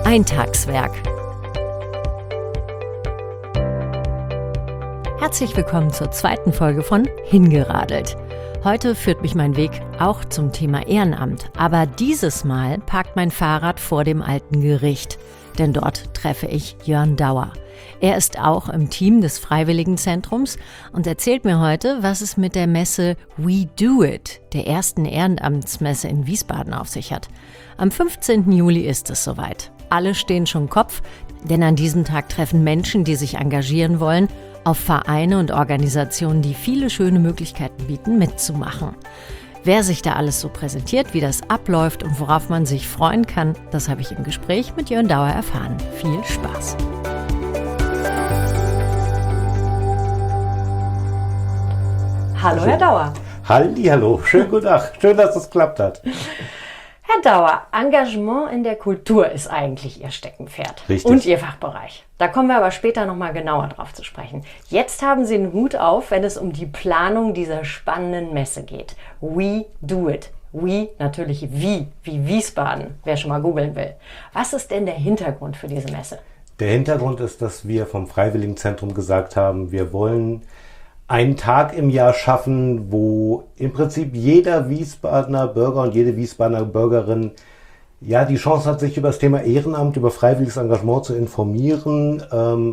Eintagswerk. Herzlich willkommen zur zweiten Folge von Hingeradelt. Heute führt mich mein Weg auch zum Thema Ehrenamt, aber dieses Mal parkt mein Fahrrad vor dem alten Gericht, denn dort treffe ich Jörn Dauer. Er ist auch im Team des Freiwilligenzentrums und erzählt mir heute, was es mit der Messe We Do It, der ersten Ehrenamtsmesse in Wiesbaden, auf sich hat. Am 15. Juli ist es soweit. Alle stehen schon Kopf, denn an diesem Tag treffen Menschen, die sich engagieren wollen, auf Vereine und Organisationen, die viele schöne Möglichkeiten bieten, mitzumachen. Wer sich da alles so präsentiert, wie das abläuft und worauf man sich freuen kann, das habe ich im Gespräch mit Jörn Dauer erfahren. Viel Spaß! Hallo Herr Dauer. Hallo, schönen guten Tag. Schön, dass es geklappt hat. Herr Dauer, Engagement in der Kultur ist eigentlich Ihr Steckenpferd. Richtig. Und Ihr Fachbereich. Da kommen wir aber später nochmal genauer drauf zu sprechen. Jetzt haben Sie einen Hut auf, wenn es um die Planung dieser spannenden Messe geht. We Do It. We, natürlich wie Wiesbaden, wer schon mal googeln will. Was ist denn der Hintergrund für diese Messe? Der Hintergrund ist, dass wir vom Freiwilligenzentrum gesagt haben, wir wollen einen Tag im Jahr schaffen, wo im Prinzip jeder Wiesbadener Bürger und jede Wiesbadener Bürgerin ja die Chance hat, sich über das Thema Ehrenamt, über freiwilliges Engagement zu informieren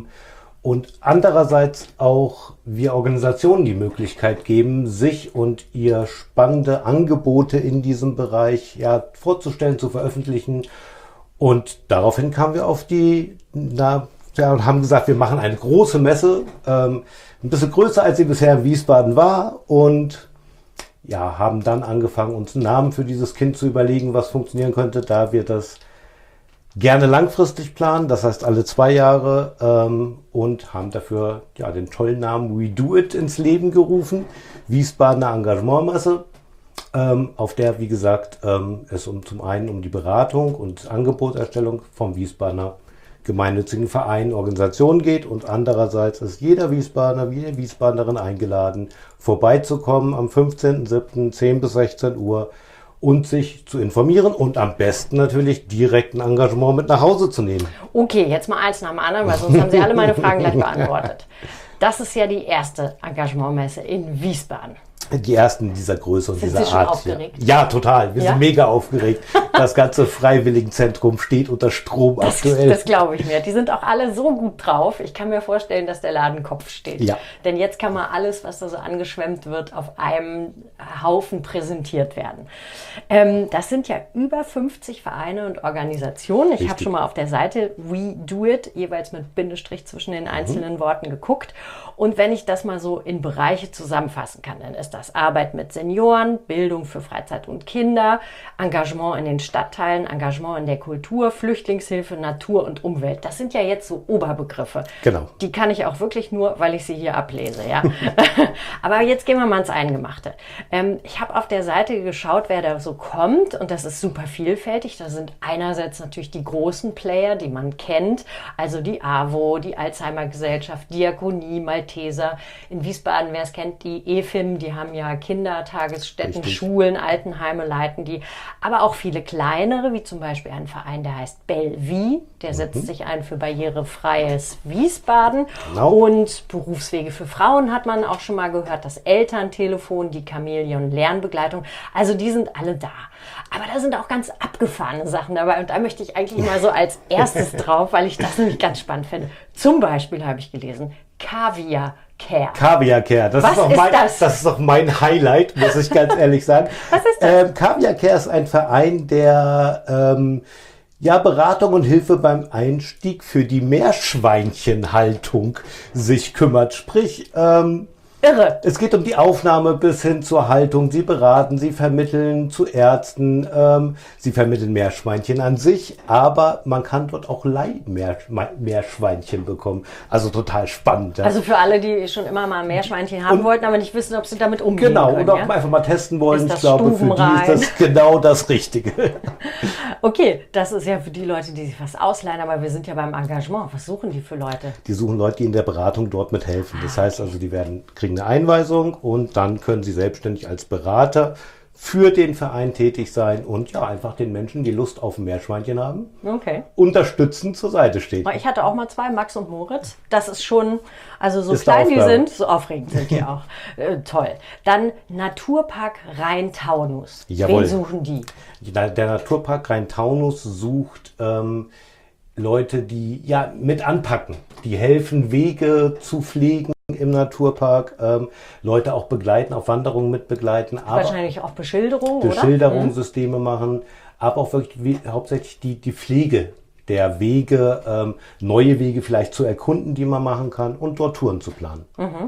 und andererseits auch wir Organisationen die Möglichkeit geben, sich und ihr spannende Angebote in diesem Bereich ja vorzustellen, zu veröffentlichen. Und daraufhin kamen wir auf und haben gesagt, wir machen eine große Messe, ein bisschen größer als sie bisher in Wiesbaden war, und ja, haben dann angefangen, uns einen Namen für dieses Kind zu überlegen, was funktionieren könnte, da wir das gerne langfristig planen, das heißt alle 2 Jahre, und haben dafür ja den tollen Namen We Do It ins Leben gerufen, Wiesbadener Engagementmesse, auf der, wie gesagt, es zum einen um die Beratung und Angebotserstellung vom Wiesbadener gemeinnützigen Vereinen, Organisationen geht, und andererseits ist jeder Wiesbadener, jede Wiesbadenerin eingeladen, vorbeizukommen am 15.07. 10 bis 16 Uhr und sich zu informieren und am besten natürlich direkt ein Engagement mit nach Hause zu nehmen. Okay, jetzt mal eins nach dem anderen, weil sonst haben Sie alle meine Fragen gleich beantwortet. Das ist ja die erste Engagementmesse in Wiesbaden. Die ersten dieser Größe und dieser Art. Sind Sie schon aufgeregt? Ja, total. Wir sind mega aufgeregt. Das ganze Freiwilligenzentrum steht unter Strom aktuell. Das glaube ich mir. Die sind auch alle so gut drauf. Ich kann mir vorstellen, dass der Laden Kopf steht. Ja. Denn jetzt kann mal alles, was da so angeschwemmt wird, auf einem Haufen präsentiert werden. Das sind ja über 50 Vereine und Organisationen. Ich habe schon mal auf der Seite We Do It, jeweils mit Bindestrich zwischen den einzelnen Worten, geguckt. Und wenn ich das mal so in Bereiche zusammenfassen kann, dann ist das Arbeit mit Senioren, Bildung für Freizeit und Kinder, Engagement in den Stadtteilen, Engagement in der Kultur, Flüchtlingshilfe, Natur und Umwelt. Das sind ja jetzt so Oberbegriffe. Genau. Die kann ich auch wirklich nur, weil ich sie hier ablese. Ja? Aber jetzt gehen wir mal ins Eingemachte. Ich habe auf der Seite geschaut, wer da so kommt, und das ist super vielfältig. Da sind einerseits natürlich die großen Player, die man kennt, also die AWO, die Alzheimer-Gesellschaft, Diakonie, Malteser. In Wiesbaden, wer es kennt, die EFIM, die haben ja Kindertagesstätten, Schulen, Altenheime leiten die, aber auch viele kleinere, wie zum Beispiel ein Verein, der heißt Bellevie, der setzt sich ein für barrierefreies Wiesbaden. Genau. Und Berufswege für Frauen hat man auch schon mal gehört, das Elterntelefon, die Chamäleon Lernbegleitung, also die sind alle da. Aber da sind auch ganz abgefahrene Sachen dabei, und da möchte ich eigentlich mal so als erstes drauf, weil ich das nämlich ganz spannend finde. Zum Beispiel habe ich gelesen, Kaviar Care. Kaviar Care, das ist doch mein Highlight, muss ich ganz ehrlich sagen. Was ist das? Kaviar Care ist ein Verein, der Beratung und Hilfe beim Einstieg für die Meerschweinchenhaltung sich kümmert. Sprich, Irre. Es geht um die Aufnahme bis hin zur Haltung. Sie beraten, sie vermitteln zu Ärzten, sie vermitteln Meerschweinchen an sich, aber man kann dort auch Leihmeerschweinchen bekommen. Also total spannend. Ja? Also für alle, die schon immer mal Meerschweinchen haben wollten, aber nicht wissen, ob sie damit umgehen können. Genau, und auch einfach mal testen wollen. Ist das ich glaube, für die ist das genau das Richtige. Okay, das ist ja für die Leute, die sich was ausleihen, aber wir sind ja beim Engagement. Was suchen die für Leute? Die suchen Leute, die in der Beratung dort mithelfen. Das heißt also, die kriegen eine Einweisung und dann können sie selbstständig als Berater für den Verein tätig sein und ja, einfach den Menschen, die Lust auf ein Meerschweinchen haben, unterstützend zur Seite stehen. Ich hatte auch mal 2, Max und Moritz. Das ist schon, also so Ist klein die Aufgabe. sind, so aufregend sind die auch. Toll. Dann Naturpark Rhein-Taunus. Jawohl. Wen suchen die? Der Naturpark Rhein-Taunus sucht Leute, die ja mit anpacken, die helfen, Wege zu pflegen im Naturpark, Leute auch begleiten, auf Wanderungen mit begleiten, aber Wahrscheinlich auch Beschilderung, Beschilderungssysteme machen, aber auch wirklich hauptsächlich die Pflege der Wege, neue Wege vielleicht zu erkunden, die man machen kann und dort Touren zu planen.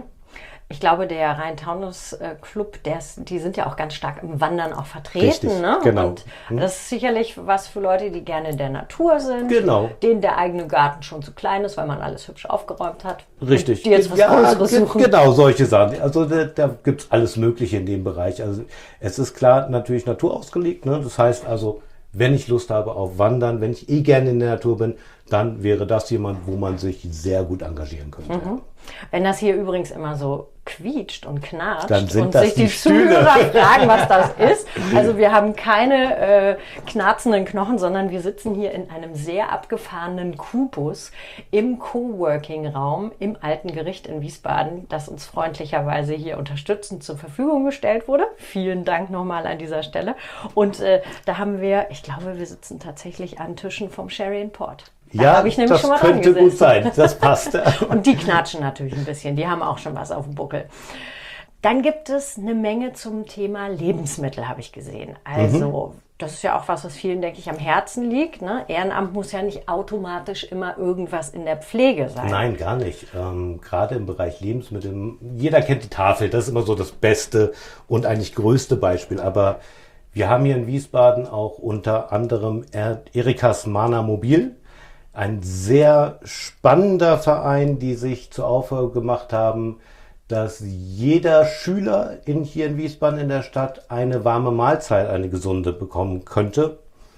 Ich glaube, der Rhein-Taunus-Club, die sind ja auch ganz stark im Wandern auch vertreten. Richtig, Ne? genau. Und das ist sicherlich was für Leute, die gerne in der Natur sind. Genau. Denen der eigene Garten schon zu klein ist, weil man alles hübsch aufgeräumt hat. Richtig. Und die jetzt was Größeres suchen. Genau, solche Sachen. Also da gibt es alles Mögliche in dem Bereich. Also es ist klar natürlich naturausgelegt. Ne? Das heißt also, wenn ich Lust habe auf Wandern, wenn ich gerne in der Natur bin, dann wäre das jemand, wo man sich sehr gut engagieren könnte. Wenn das hier übrigens immer so quietscht und knatscht Dann sind und das sich die die Stühle. Zuhörer fragen, was das ist. Also wir haben keine knarzenden Knochen, sondern wir sitzen hier in einem sehr abgefahrenen Kubus im Coworking-Raum im Alten Gericht in Wiesbaden, das uns freundlicherweise hier unterstützend zur Verfügung gestellt wurde. Vielen Dank nochmal an dieser Stelle. Und da haben wir, ich glaube, wir sitzen tatsächlich an Tischen vom Sherry Port. Da habe ich nämlich das schon mal könnte dran gut gesessen. sein. Das passt. Und die knatschen natürlich ein bisschen. Die haben auch schon was auf dem Buckel. Dann gibt es eine Menge zum Thema Lebensmittel, habe ich gesehen. Also, das ist ja auch was vielen, denke ich, am Herzen liegt. Ne? Ehrenamt muss ja nicht automatisch immer irgendwas in der Pflege sein. Nein, gar nicht. Gerade im Bereich Lebensmittel, jeder kennt die Tafel. Das ist immer so das beste und eigentlich größte Beispiel. Aber wir haben hier in Wiesbaden auch unter anderem Erikas Mana Mobil. Ein sehr spannender Verein, die sich zur Aufgabe gemacht haben, dass jeder Schüler hier in Wiesbaden in der Stadt eine warme Mahlzeit, eine gesunde bekommen könnte.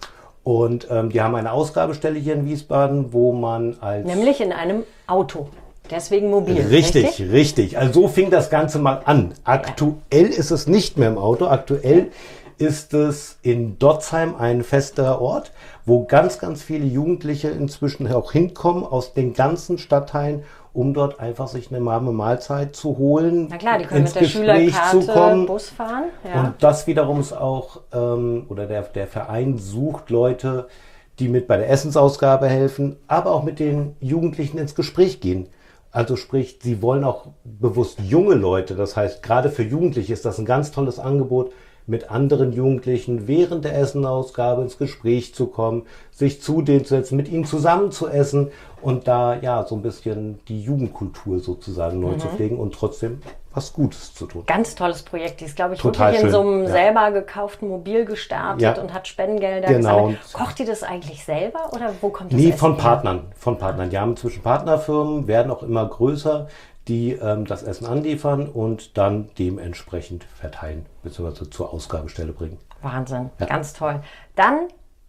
Und die haben eine Ausgabestelle hier in Wiesbaden, wo man Nämlich in einem Auto. Deswegen mobil. Richtig. Also so fing das Ganze mal an. Aktuell ist es nicht mehr im Auto. Aktuell ist es in Dotzheim ein fester Ort, wo ganz, ganz viele Jugendliche inzwischen auch hinkommen aus den ganzen Stadtteilen, um dort einfach sich eine warme Mahlzeit zu holen. Na klar, die können ins mit der Gespräch Schülerkarte zu kommen. Bus fahren. Ja. Und das wiederum ist auch, oder der Verein sucht Leute, die mit bei der Essensausgabe helfen, aber auch mit den Jugendlichen ins Gespräch gehen. Also sprich, sie wollen auch bewusst junge Leute, das heißt, gerade für Jugendliche ist das ein ganz tolles Angebot, mit anderen Jugendlichen während der Essenausgabe ins Gespräch zu kommen, sich zu denen zu setzen, mit ihnen zusammen zu essen und da ja so ein bisschen die Jugendkultur sozusagen neu zu pflegen und trotzdem was Gutes zu tun. Ganz tolles Projekt. Die ist, glaube ich, Total wirklich in schön. so einem Ja. selber gekauften Mobil gestartet und hat Spendengelder Genau. gesammelt. Kocht die das eigentlich selber oder wo kommt das Nee, Essen von her? Partnern. Die haben inzwischen Partnerfirmen, werden auch immer größer, die das Essen anliefern und dann dementsprechend verteilen bzw. zur Ausgabestelle bringen. Wahnsinn, ganz toll. Dann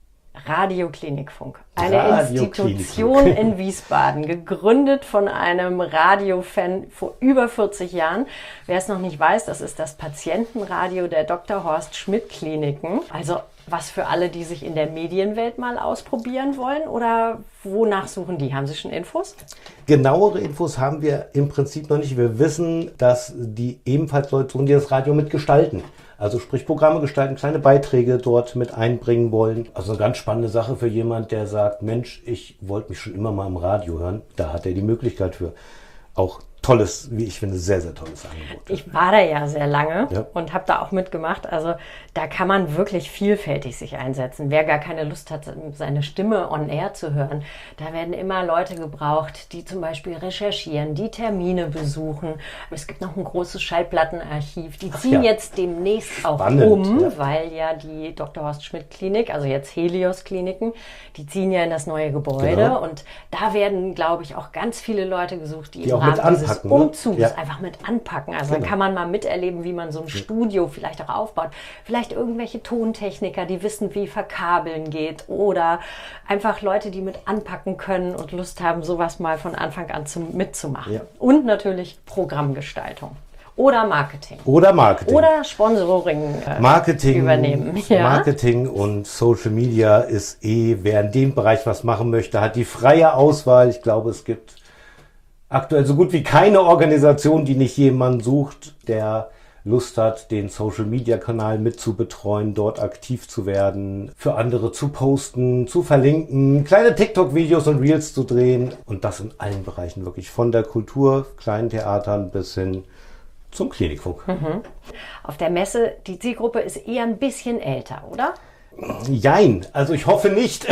Radioklinikfunk, eine Radioklinikfunk. Institution in Wiesbaden, gegründet von einem Radiofan vor über 40 Jahren. Wer es noch nicht weiß, das ist das Patientenradio der Dr. Horst Schmidt Kliniken. Also was für alle, die sich in der Medienwelt mal ausprobieren wollen oder wonach suchen die? Haben Sie schon Infos? Genauere Infos haben wir im Prinzip noch nicht. Wir wissen, dass die ebenfalls Leute suchen, die das Radio mitgestalten. Also sprich Programme gestalten, kleine Beiträge dort mit einbringen wollen. Also eine ganz spannende Sache für jemand, der sagt, Mensch, ich wollte mich schon immer mal im Radio hören. Da hat er die Möglichkeit für. Auch tolles, wie ich finde, sehr, sehr tolles Angebot. Ich war da ja sehr lange Ja. und habe da auch mitgemacht. Also da kann man wirklich vielfältig sich einsetzen. Wer gar keine Lust hat, seine Stimme on air zu hören, da werden immer Leute gebraucht, die zum Beispiel recherchieren, die Termine besuchen. Es gibt noch ein großes Schallplattenarchiv. Die ziehen jetzt demnächst auch Spannend, weil ja die Dr. Horst Schmidt Klinik, also jetzt Helios Kliniken, die ziehen ja in das neue Gebäude. Genau. Und da werden, glaube ich, auch ganz viele Leute gesucht, die im auch mit Rahmen dieses anpacken, ne? Umzugs Ja. einfach mit anpacken. Also Genau. dann kann man mal miterleben, wie man so ein Studio vielleicht auch aufbaut. Vielleicht irgendwelche Tontechniker, die wissen, wie Verkabeln geht. Oder einfach Leute, die mit anpacken können und Lust haben, sowas mal von Anfang an mitzumachen. Ja. Und natürlich Programmgestaltung. Oder Marketing. Oder Marketing. Oder Sponsoring übernehmen. Ja? Marketing und Social Media ist wer in dem Bereich was machen möchte, hat die freie Auswahl. Ich glaube, es gibt aktuell so gut wie keine Organisation, die nicht jemanden sucht, der Lust hat, den Social-Media-Kanal mit zu betreuen, dort aktiv zu werden, für andere zu posten, zu verlinken, kleine TikTok-Videos und Reels zu drehen. Und das in allen Bereichen wirklich, von der Kultur, kleinen Theatern bis hin zum Klinikfunk. Auf der Messe, die Zielgruppe ist eher ein bisschen älter, oder? Jein, also ich hoffe nicht.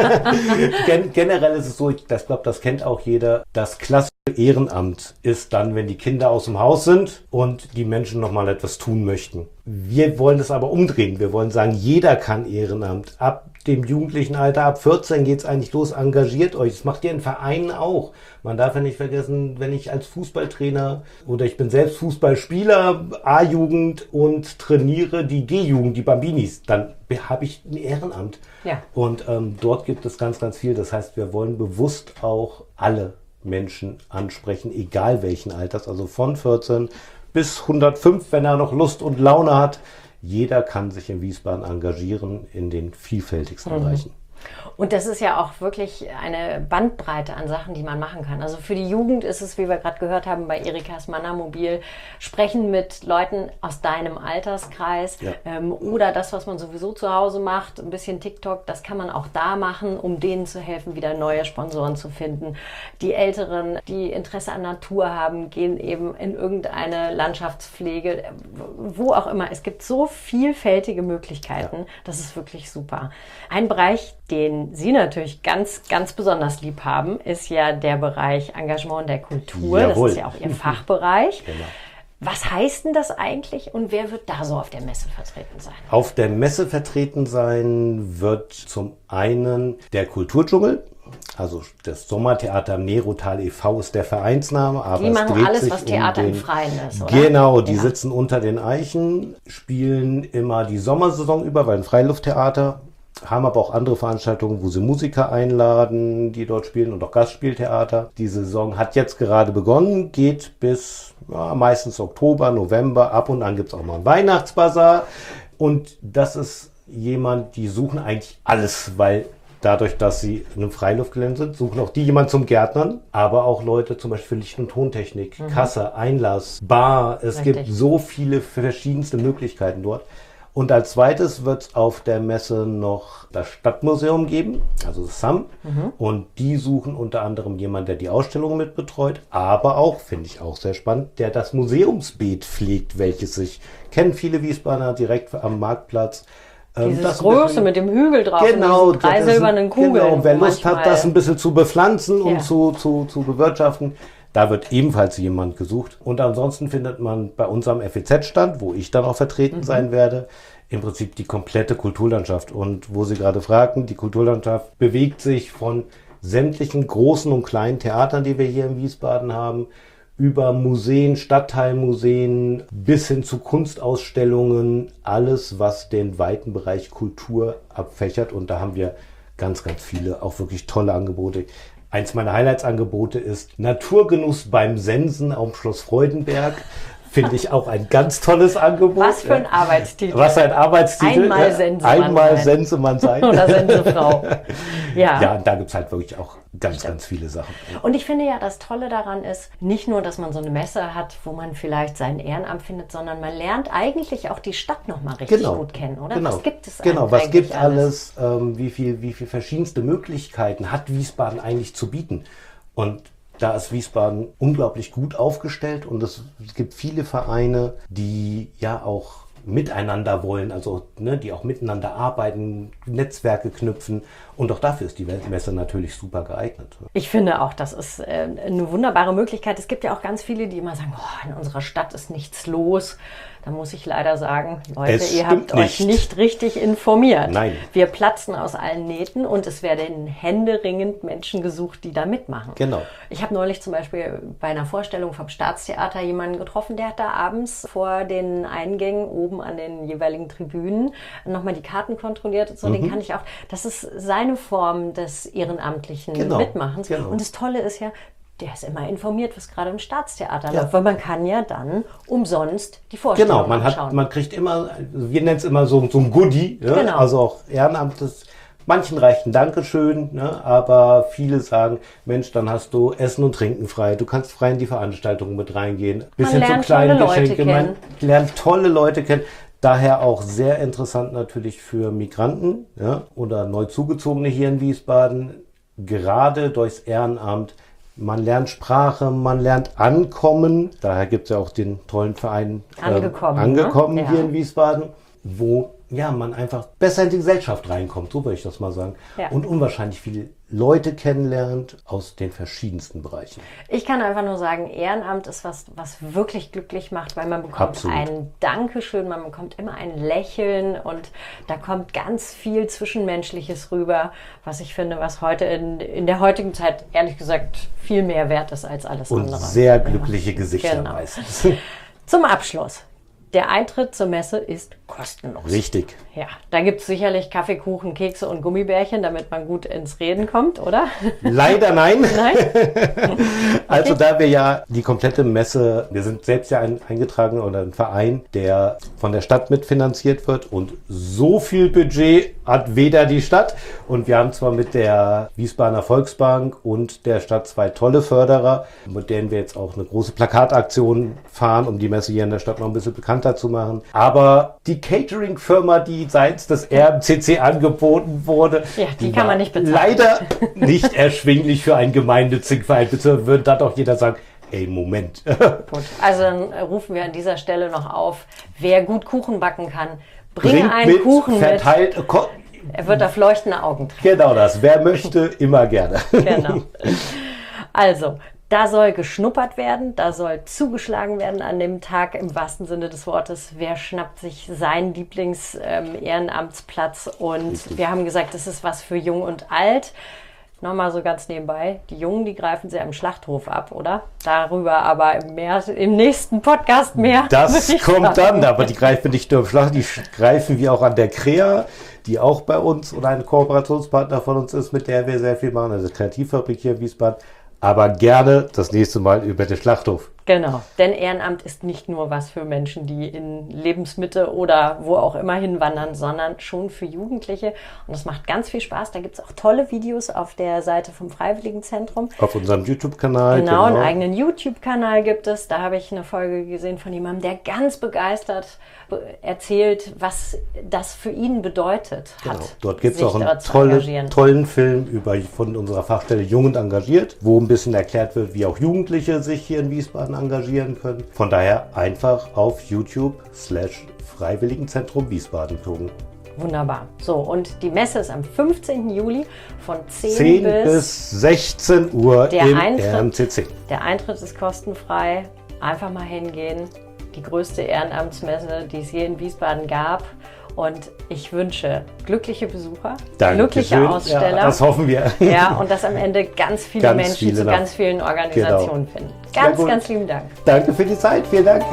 Generell ist es so, ich glaube, das kennt auch jeder, das klassische Ehrenamt ist dann, wenn die Kinder aus dem Haus sind und die Menschen nochmal etwas tun möchten. Wir wollen das aber umdrehen. Wir wollen sagen, jeder kann Ehrenamt. Ab dem jugendlichen Alter, ab 14 geht es eigentlich los, engagiert euch. Das macht ihr in Vereinen auch. Man darf ja nicht vergessen, wenn ich als Fußballtrainer oder ich bin selbst Fußballspieler, A-Jugend und trainiere die G-Jugend, die Bambinis, dann habe ich ein Ehrenamt. Ja. Und dort gibt es ganz, ganz viel. Das heißt, wir wollen bewusst auch alle Menschen ansprechen, egal welchen Alters, also von 14 bis 105, wenn er noch Lust und Laune hat. Jeder kann sich in Wiesbaden engagieren in den vielfältigsten Bereichen. Und das ist ja auch wirklich eine Bandbreite an Sachen, die man machen kann. Also für die Jugend ist es, wie wir gerade gehört haben, bei Erikas Mannermobil, sprechen mit Leuten aus deinem Alterskreis oder das, was man sowieso zu Hause macht, ein bisschen TikTok, das kann man auch da machen, um denen zu helfen, wieder neue Sponsoren zu finden. Die Älteren, die Interesse an Natur haben, gehen eben in irgendeine Landschaftspflege, wo auch immer. Es gibt so vielfältige Möglichkeiten, das ist wirklich super. Ein Bereich, den Sie natürlich ganz, ganz besonders lieb haben, ist ja der Bereich Engagement der Kultur. Jawohl. Das ist ja auch Ihr Fachbereich. Genau. Was heißt denn das eigentlich und wer wird da so auf der Messe vertreten sein? Auf der Messe vertreten sein wird zum einen der Kulturdschungel, also das Sommertheater am Nerotal e.V. ist der Vereinsname. Aber die machen alles, was Theater im Freien ist, oder? Genau, die sitzen unter den Eichen, spielen immer die Sommersaison über, weil ein Freilufttheater, haben aber auch andere Veranstaltungen, wo sie Musiker einladen, die dort spielen und auch Gastspieltheater. Die Saison hat jetzt gerade begonnen, geht bis meistens Oktober, November. Ab und an gibt es auch mal einen Weihnachtsbazar. Und das ist jemand, die suchen eigentlich alles, weil dadurch, dass sie in einem Freiluftgelände sind, suchen auch die jemand zum Gärtnern, aber auch Leute zum Beispiel für Licht- und Tontechnik, Kasse, Einlass, Bar. Es gibt so viele verschiedenste Möglichkeiten dort. Und als zweites wird es auf der Messe noch das Stadtmuseum geben, also das SAM. Und die suchen unter anderem jemanden, der die Ausstellung mit betreut, aber auch, finde ich auch sehr spannend, der das Museumsbeet pflegt, welches sich kennen viele Wiesbadener direkt am Marktplatz. Dieses Große mit dem Hügel drauf, genau, und diesen drei silbernen Kugeln. Genau, wer Lust hat, das ein bisschen zu bepflanzen und zu bewirtschaften, da wird ebenfalls jemand gesucht. Und ansonsten findet man bei unserem FEZ-Stand, wo ich dann auch vertreten sein werde, im Prinzip die komplette Kulturlandschaft. Und wo Sie gerade fragten, die Kulturlandschaft bewegt sich von sämtlichen großen und kleinen Theatern, die wir hier in Wiesbaden haben, über Museen, Stadtteilmuseen bis hin zu Kunstausstellungen, alles, was den weiten Bereich Kultur abfächert. Und da haben wir ganz, ganz viele, auch wirklich tolle Angebote. Eins meiner Highlights-Angebote ist Naturgenuss beim Sensen am Schloss Freudenberg. Finde ich auch ein ganz tolles Angebot. Was für ein Arbeitstitel. Was ein Arbeitstitel. Einmal Sensemann. Einmal Sensemann sein. Oder Sensefrau. Ja, da gibt es halt wirklich auch ganz, ganz viele Sachen. Und ich finde ja, das Tolle daran ist, nicht nur, dass man so eine Messe hat, wo man vielleicht sein Ehrenamt findet, sondern man lernt eigentlich auch die Stadt nochmal richtig gut kennen, oder? Genau. Was gibt es was gibt alles? Wie viel verschiedenste Möglichkeiten hat Wiesbaden eigentlich zu bieten? Und da ist Wiesbaden unglaublich gut aufgestellt und es gibt viele Vereine, die ja auch miteinander wollen, also die auch miteinander arbeiten, Netzwerke knüpfen und auch dafür ist die Messe natürlich super geeignet. Ich finde auch, das ist eine wunderbare Möglichkeit. Es gibt ja auch ganz viele, die immer sagen, in unserer Stadt ist nichts los. Da muss ich leider sagen, Leute, ihr habt euch nicht richtig informiert. Nein. Wir platzen aus allen Nähten und es werden händeringend Menschen gesucht, die da mitmachen. Genau. Ich habe neulich zum Beispiel bei einer Vorstellung vom Staatstheater jemanden getroffen, der hat da abends vor den Eingängen oben an den jeweiligen Tribünen nochmal die Karten kontrolliert. Und so, den kann ich auch. Das ist seine Form des ehrenamtlichen Mitmachens. Genau. Und das Tolle ist ja, der ist immer informiert, was gerade im Staatstheater läuft, weil man kann ja dann umsonst die Vorstellung anschauen. Man kriegt immer, wir nennen es immer so ein Goodie, ne? Genau. Also auch Ehrenamt ist, manchen reicht ein Dankeschön, ne? Aber viele sagen, Mensch, dann hast du Essen und Trinken frei, du kannst frei in die Veranstaltungen mit reingehen, bis hin zu kleinen Geschenken, man lernt tolle Leute kennen. Daher auch sehr interessant natürlich für Migranten, ja, oder Neuzugezogene hier in Wiesbaden, gerade durchs Ehrenamt. Man lernt Sprache, man lernt Ankommen. Daher gibt es ja auch den tollen Verein Angekommen ne? hier in Wiesbaden, wo man einfach besser in die Gesellschaft reinkommt, so würde ich das mal sagen. Ja. Und unwahrscheinlich viele Leute kennenlernt aus den verschiedensten Bereichen. Ich kann einfach nur sagen, Ehrenamt ist was wirklich glücklich macht, weil man bekommt ein Dankeschön, man bekommt immer ein Lächeln und da kommt ganz viel Zwischenmenschliches rüber, was ich finde, was heute in der heutigen Zeit ehrlich gesagt viel mehr wert ist als alles andere. Und sehr glückliche Gesichter meistens. Zum Abschluss. Der Eintritt zur Messe ist kostenlos. Richtig. Ja, da gibt es sicherlich Kaffee, Kuchen, Kekse und Gummibärchen, damit man gut ins Reden kommt, oder? Leider nein. Nein? Also da wir ja die komplette Messe, wir sind selbst ja eingetragen oder ein Verein, der von der Stadt mitfinanziert wird und so viel Budget hat weder die Stadt und wir haben zwar mit der Wiesbadener Volksbank und der Stadt 2 tolle Förderer, mit denen wir jetzt auch eine große Plakataktion fahren, um die Messe hier in der Stadt noch ein bisschen bekannter zu machen. Aber die Catering-Firma, die seitens des RMCC angeboten wurde, die kann man nicht bezahlen. Leider nicht erschwinglich für einen gemeinnützigen Verein. Bitte würde da doch jeder sagen, ey, Moment. Gut, also dann rufen wir an dieser Stelle noch auf, wer gut Kuchen backen kann, bringe einen Kuchen verteilt, mit. Er wird auf leuchtende Augen treffen. Genau das. Wer möchte, immer gerne. Genau. Also, da soll geschnuppert werden, da soll zugeschlagen werden an dem Tag im wahrsten Sinne des Wortes. Wer schnappt sich seinen Lieblings-Ehrenamtsplatz? Und richtig. Wir haben gesagt, das ist was für Jung und Alt. Nochmal so ganz nebenbei, die Jungen, die greifen sie am Schlachthof ab, oder? Darüber aber im nächsten Podcast mehr. Das kommt dann, aber die greifen nicht nur am Schlachthof, die greifen wir auch an der Krea, die auch bei uns oder ein Kooperationspartner von uns ist, mit der wir sehr viel machen, also Kreativfabrik hier in Wiesbaden. Aber gerne das nächste Mal über den Schlachthof. Genau, denn Ehrenamt ist nicht nur was für Menschen, die in Lebensmitte oder wo auch immer hinwandern, sondern schon für Jugendliche. Und das macht ganz viel Spaß. Da gibt es auch tolle Videos auf der Seite vom Freiwilligenzentrum. Auf unserem YouTube-Kanal. Genau, einen eigenen YouTube-Kanal gibt es. Da habe ich eine Folge gesehen von jemandem, der ganz begeistert erzählt, was das für ihn bedeutet hat. Genau. Dort gibt es auch einen tollen Film von unserer Fachstelle Jung und Engagiert, wo ein bisschen erklärt wird, wie auch Jugendliche sich hier in Wiesbaden engagieren können. Von daher einfach auf YouTube/Freiwilligenzentrum Wiesbaden gucken. Wunderbar. So, und die Messe ist am 15. Juli von 10 bis 16 Uhr im RMCC. Der Eintritt ist kostenfrei. Einfach mal hingehen. Die größte Ehrenamtsmesse, die es je in Wiesbaden gab. Und ich wünsche glückliche Besucher, glückliche Aussteller. Ja, das hoffen wir. Ja, und dass am Ende ganz viele Menschen zu ganz vielen Organisationen finden. Ganz lieben Dank. Danke für die Zeit. Vielen Dank.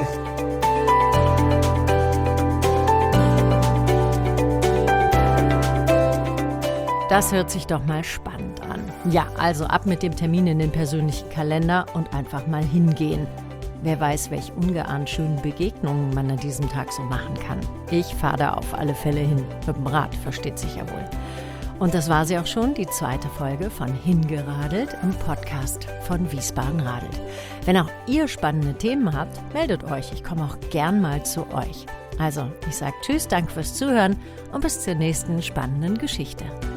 Das hört sich doch mal spannend an. Ja, also ab mit dem Termin in den persönlichen Kalender und einfach mal hingehen. Wer weiß, welche ungeahnt schönen Begegnungen man an diesem Tag so machen kann. Ich fahre da auf alle Fälle hin. Mit dem Rad, versteht sich ja wohl. Und das war sie auch schon, die 2. Folge von Hingeradelt im Podcast von Wiesbaden Radelt. Wenn auch ihr spannende Themen habt, meldet euch. Ich komme auch gern mal zu euch. Also, ich sage Tschüss, danke fürs Zuhören und bis zur nächsten spannenden Geschichte.